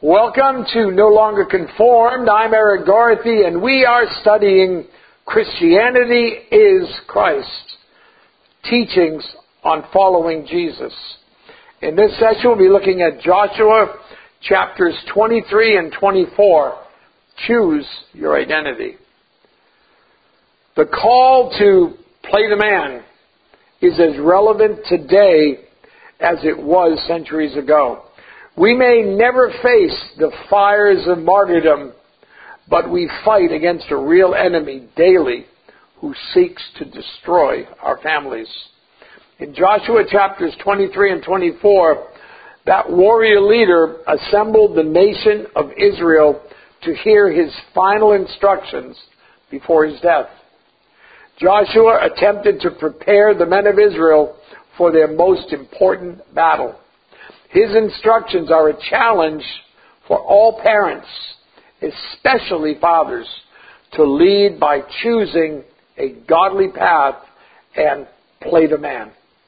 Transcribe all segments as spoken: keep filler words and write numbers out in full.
Welcome to No Longer Conformed. I'm Eric Dorothy, and we are studying Christianity is Christ, teachings on following Jesus. In this session, we'll be looking at Joshua chapters twenty-three and twenty-four. Choose your identity. The call to play the man is as relevant today as it was centuries ago. We may never face the fires of martyrdom, but we fight against a real enemy daily who seeks to destroy our families. In Joshua chapters twenty-three and twenty-four, that warrior leader assembled the nation of Israel to hear his final instructions before his death. Joshua attempted to prepare the men of Israel for their most important battle. His instructions are a challenge for all parents, especially fathers, to lead by choosing a godly path and play the man.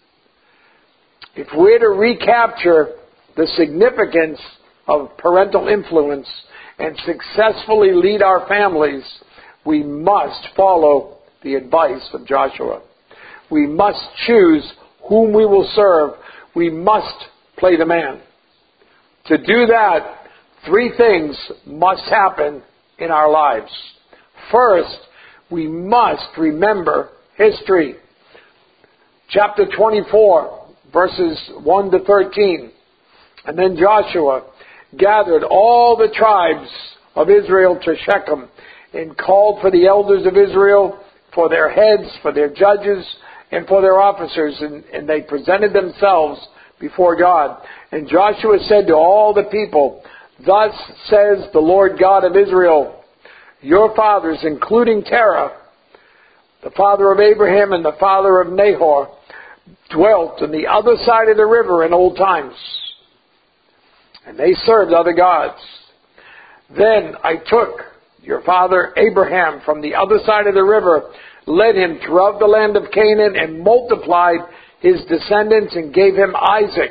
If we're to recapture the significance of parental influence and successfully lead our families, we must follow the advice of Joshua. We must choose whom we will serve. We must play the man. To do that, three things must happen in our lives. First, we must remember history. Chapter twenty-four, verses one to thirteen. And then Joshua gathered all the tribes of Israel to Shechem and called for the elders of Israel, for their heads, for their judges, and for their officers, and, and they presented themselves before God. And Joshua said to all the people, "Thus says the Lord God of Israel, your fathers, including Terah, the father of Abraham and the father of Nahor, dwelt on the other side of the river in old times, and they served other gods. Then I took your father Abraham from the other side of the river, led him throughout the land of Canaan, and multiplied his descendants and gave him Isaac.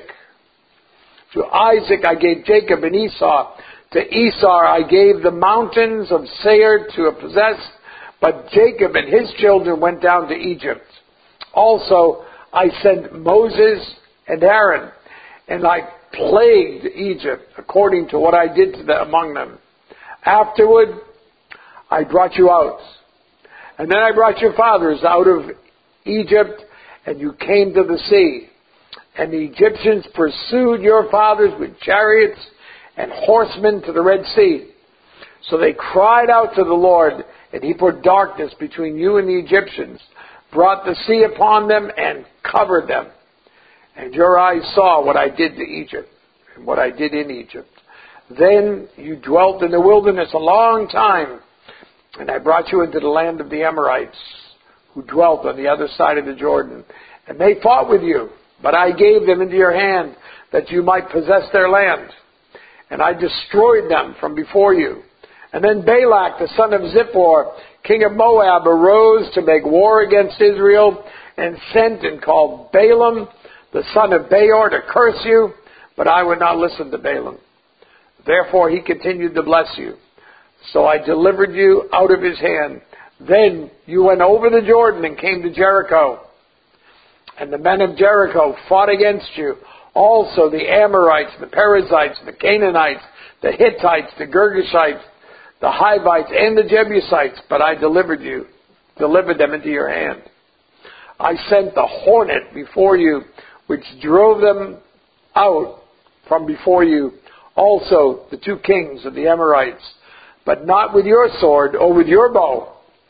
To Isaac I gave Jacob and Esau. To Esau I gave the mountains of Seir to possess, but Jacob and his children went down to Egypt. Also I sent Moses and Aaron, and I plagued Egypt according to what I did to them among them. Afterward I brought you out, and then I brought your fathers out of Egypt, and you came to the sea. And the Egyptians pursued your fathers with chariots and horsemen to the Red Sea. So they cried out to the Lord, and he put darkness between you and the Egyptians, brought the sea upon them, and covered them. And your eyes saw what I did to Egypt, and what I did in Egypt. Then you dwelt in the wilderness a long time, and I brought you into the land of the Amorites, who dwelt on the other side of the Jordan. And they fought with you, but I gave them into your hand, that you might possess their land. And I destroyed them from before you. And then Balak, the son of Zippor, king of Moab, arose to make war against Israel, and sent and called Balaam, the son of Beor, to curse you. But I would not listen to Balaam. Therefore he continued to bless you. So I delivered you out of his hand. Then you went over the Jordan and came to Jericho. And the men of Jericho fought against you. Also the Amorites, the Perizzites, the Canaanites, the Hittites, the Girgashites, the Hivites, and the Jebusites. But I delivered you, delivered them into your hand. I sent the hornet before you, which drove them out from before you. Also the two kings of the Amorites. But not with your sword or with your bow.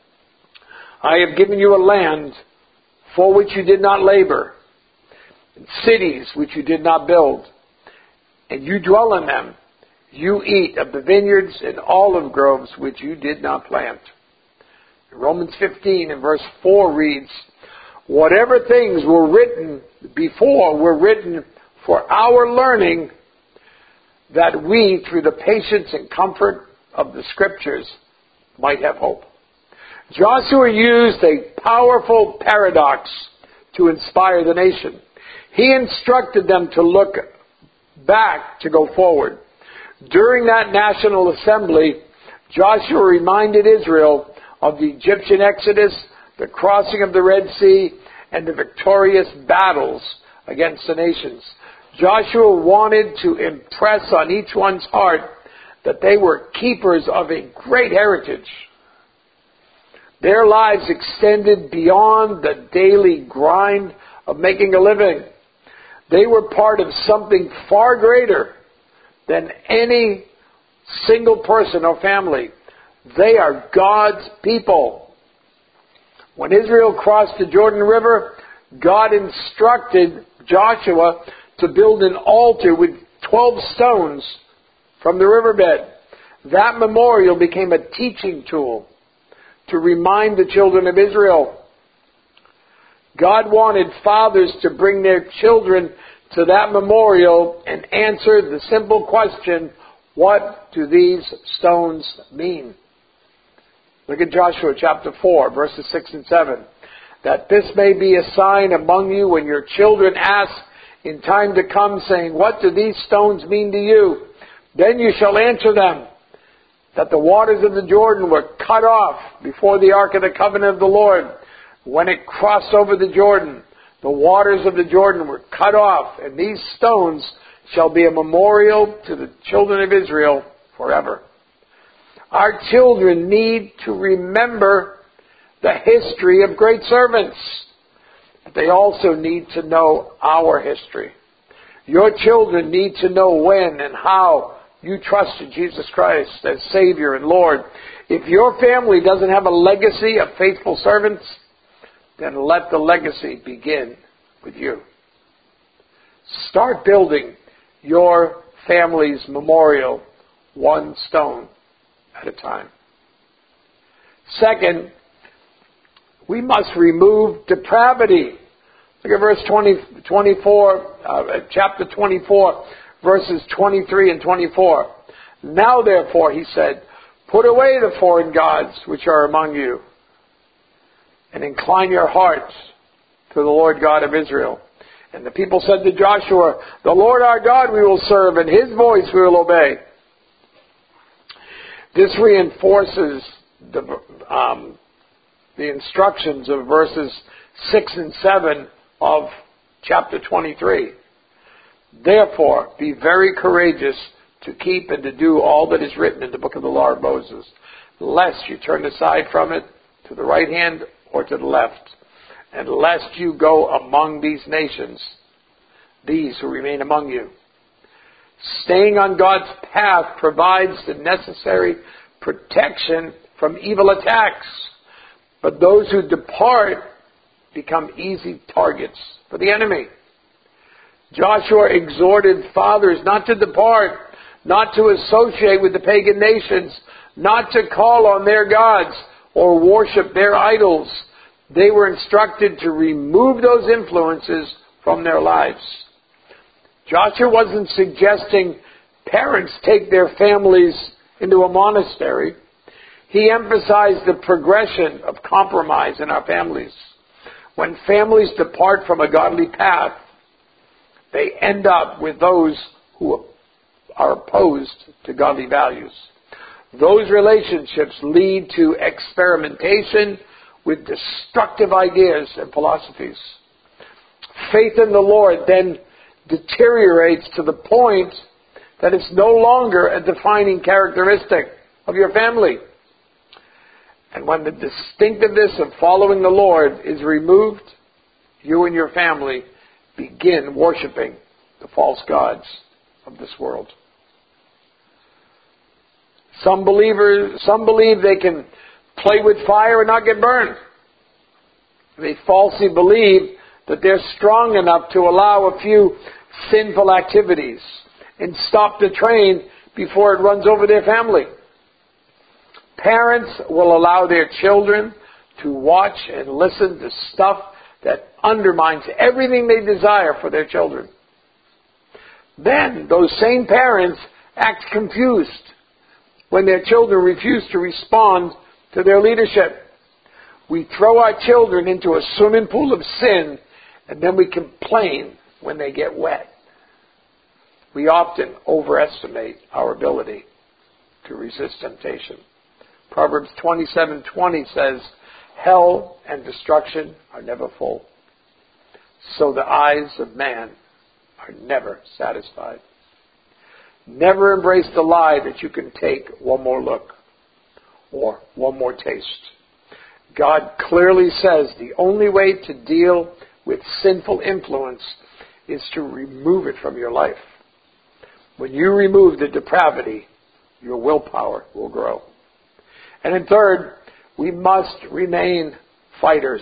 I have given you a land for which you did not labor, and cities which you did not build, and you dwell in them. You eat of the vineyards and olive groves which you did not plant. Romans fifteen and verse four reads, whatever things were written before were written for our learning, that we, through the patience and comfort of the Scriptures, might have hope. Joshua used a powerful paradox to inspire the nation. He instructed them to look back to go forward. During that national assembly, Joshua reminded Israel of the Egyptian exodus, the crossing of the Red Sea, and the victorious battles against the nations. Joshua wanted to impress on each one's heart that they were keepers of a great heritage. Their lives extended beyond the daily grind of making a living. They were part of something far greater than any single person or family. They are God's people. When Israel crossed the Jordan River, God instructed Joshua to build an altar with twelve stones from the riverbed. That memorial became a teaching tool to remind the children of Israel. God wanted fathers to bring their children to that memorial and answer the simple question, what do these stones mean? Look at Joshua chapter four, verses six and seven. That this may be a sign among you when your children ask in time to come, saying, what do these stones mean to you? Then you shall answer them, that the waters of the Jordan were cut off before the ark of the covenant of the Lord. When it crossed over the Jordan, the waters of the Jordan were cut off, and these stones shall be a memorial to the children of Israel forever. Our children need to remember the history of great servants. But they also need to know our history. Your children need to know when and how you trusted Jesus Christ as Savior and Lord. If your family doesn't have a legacy of faithful servants, then let the legacy begin with you. Start building your family's memorial one stone at a time. Second, we must remove depravity. Look at verse twenty, twenty-four, uh, chapter twenty-four, verses twenty-three and twenty-four. Now therefore, he said, put away the foreign gods which are among you, and incline your hearts to the Lord God of Israel. And the people said to Joshua, the Lord our God we will serve, and his voice we will obey. This reinforces the, um, the instructions of verses six and seven of chapter twenty-three. Therefore, be very courageous to keep and to do all that is written in the book of the law of Moses, lest you turn aside from it to the right hand or to the left, and lest you go among these nations, these who remain among you. Staying on God's path provides the necessary protection from evil attacks, but those who depart become easy targets for the enemy. Joshua exhorted fathers not to depart, not to associate with the pagan nations, not to call on their gods or worship their idols. They were instructed to remove those influences from their lives. Joshua wasn't suggesting parents take their families into a monastery. He emphasized the progression of compromise in our families. When families depart from a godly path, they end up with those who are opposed to godly values. Those relationships lead to experimentation with destructive ideas and philosophies. Faith in the Lord then deteriorates to the point that it's no longer a defining characteristic of your family. And when the distinctiveness of following the Lord is removed, you and your family begin worshiping the false gods of this world. Some believers, some believe they can play with fire and not get burned. They falsely believe that they're strong enough to allow a few sinful activities and stop the train before it runs over their family. Parents will allow their children to watch and listen to stuff that undermines everything they desire for their children. Then those same parents act confused when their children refuse to respond to their leadership. We throw our children into a swimming pool of sin, and then we complain when they get wet. we often overestimate our ability to resist temptation. Proverbs twenty-seven twenty says, hell and destruction are never full, so the eyes of man are never satisfied. Never embrace the lie that you can take one more look or one more taste. God clearly says the only way to deal with sinful influence is to remove it from your life. When you remove the depravity, your willpower will grow. And then third, we must remain fighters.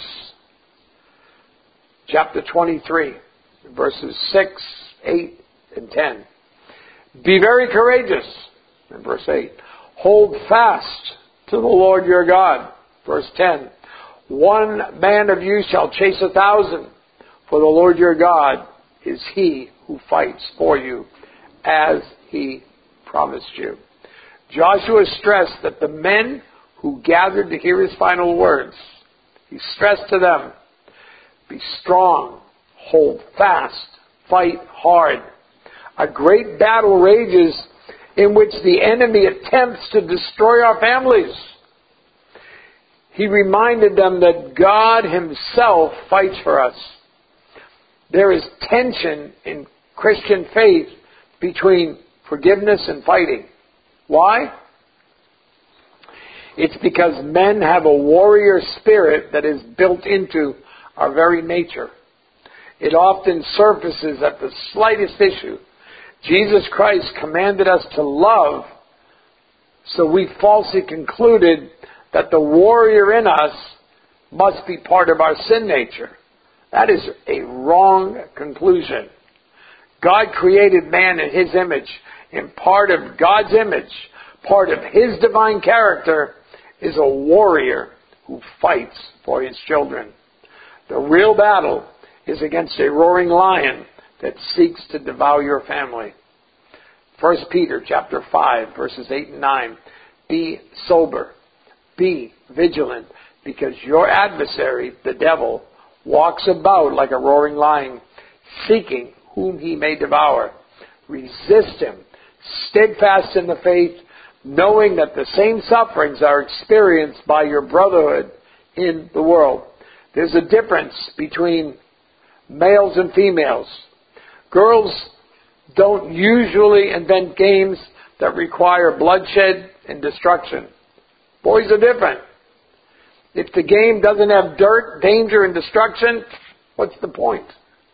Chapter twenty-three, verses six, eight, and ten. Be very courageous, in verse eight. Hold fast to the Lord your God. Verse ten. One man of you shall chase a thousand, for the Lord your God is he who fights for you, as he promised you. Joshua stressed that the men who gathered to hear his final words, he stressed to them, be strong, hold fast, fight hard. A great battle rages in which the enemy attempts to destroy our families. He reminded them that God himself fights for us. There is tension in Christian faith between forgiveness and fighting. Why? It's because men have a warrior spirit that is built into our very nature. It often surfaces at the slightest issue. Jesus Christ commanded us to love, so we falsely concluded that the warrior in us must be part of our sin nature. That is a wrong conclusion. God created man in his image, and part of God's image, part of his divine character, is a warrior who fights for his children. The real battle is against a roaring lion that seeks to devour your family. First Peter chapter five, verses eight and nine. Be sober, be vigilant, because your adversary, the devil, walks about like a roaring lion, seeking whom he may devour. Resist him, steadfast in the faith, knowing that the same sufferings are experienced by your brotherhood in the world. There's a difference between males and females. Girls don't usually invent games that require bloodshed and destruction. Boys are different. If the game doesn't have dirt, danger, and destruction, what's the point?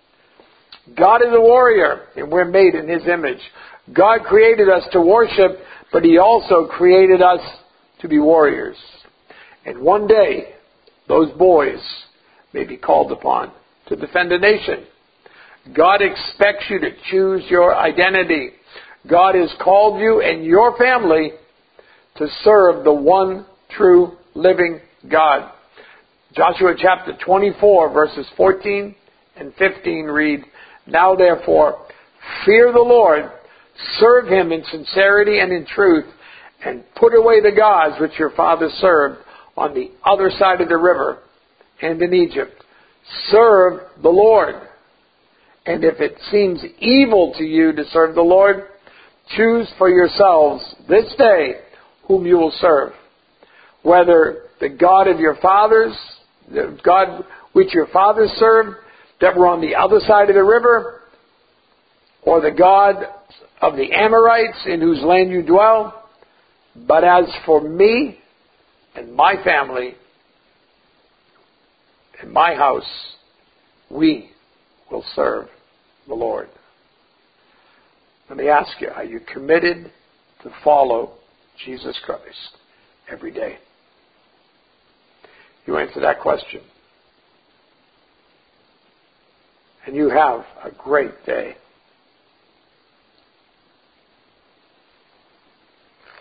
God is a warrior, and we're made in his image. God created us to worship, but he also created us to be warriors. And one day, those boys may be called upon to defend a nation. God expects you to choose your identity. God has called you and your family to serve the one true living God. Joshua chapter twenty-four, verses fourteen and fifteen read, Now therefore, fear the Lord, serve him in sincerity and in truth, and put away the gods which your fathers served on the other side of the river and in Egypt. Serve the Lord. And if it seems evil to you to serve the Lord, choose for yourselves this day whom you will serve, whether the God of your fathers, the God which your fathers served that were on the other side of the river, or the God of the Amorites in whose land you dwell. But as for me and my family and my house, we will serve the Lord. Let me ask you, are you committed to follow Jesus Christ every day? You answer that question, and you have a great day.